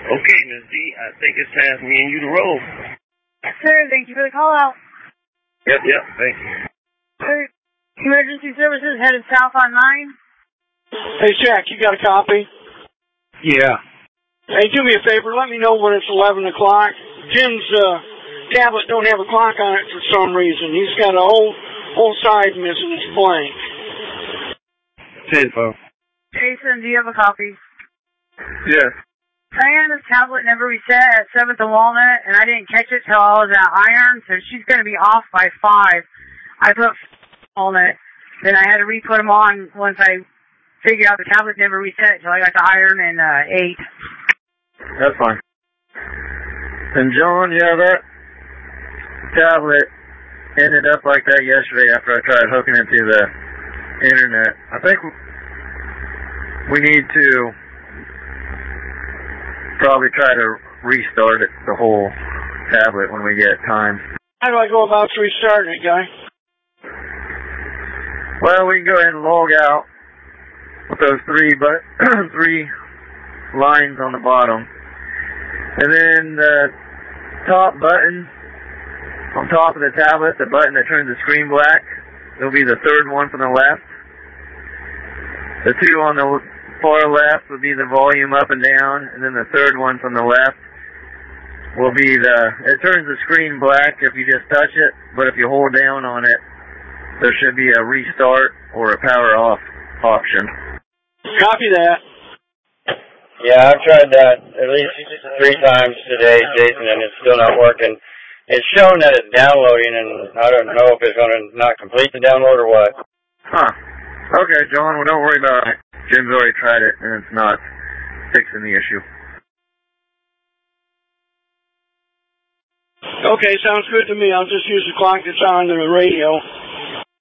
Okay, Ms. D, I think it's time for me and you to roll. Yes, sir. Thank you for the call out. Yep, thank you. Sir, emergency services headed south on 9. Hey, Jack, you got a copy? Yeah. Hey, do me a favor. Let me know when it's 11 o'clock. Jim's tablet don't have a clock on it for some reason. He's got a whole side missing. It's blank. Info. Jason, do you have a copy? Yes. Diana's tablet never reset at 7th and Walnut, and I didn't catch it till I was at Iron, so she's going to be off by 5. I put Walnut, then I had to re-put them on once I figured out the tablet never reset till I got to Iron and 8. That's fine. And John, yeah, that tablet ended up like that yesterday after I tried hooking it to the internet. I think we need to probably try to restart it, the whole tablet, when we get time. How do I go about restarting it, guy? Well, we can go ahead and log out with those three lines on the bottom. And then the top button on top of the tablet, the button that turns the screen black, it'll be the third one from the left. The two on the far left would be the volume up and down, and then the third one from the left will be it turns the screen black if you just touch it, but if you hold down on it, there should be a restart or a power off option. Copy that. Yeah, I've tried that at least 3 times today, Jason, and it's still not working. It's showing that it's downloading, and I don't know if it's going to not complete the download or what. Huh. Okay, John, well, don't worry about it. Jim's already tried it, and it's not fixing the issue. Okay, sounds good to me. I'll just use the clock that's on the radio.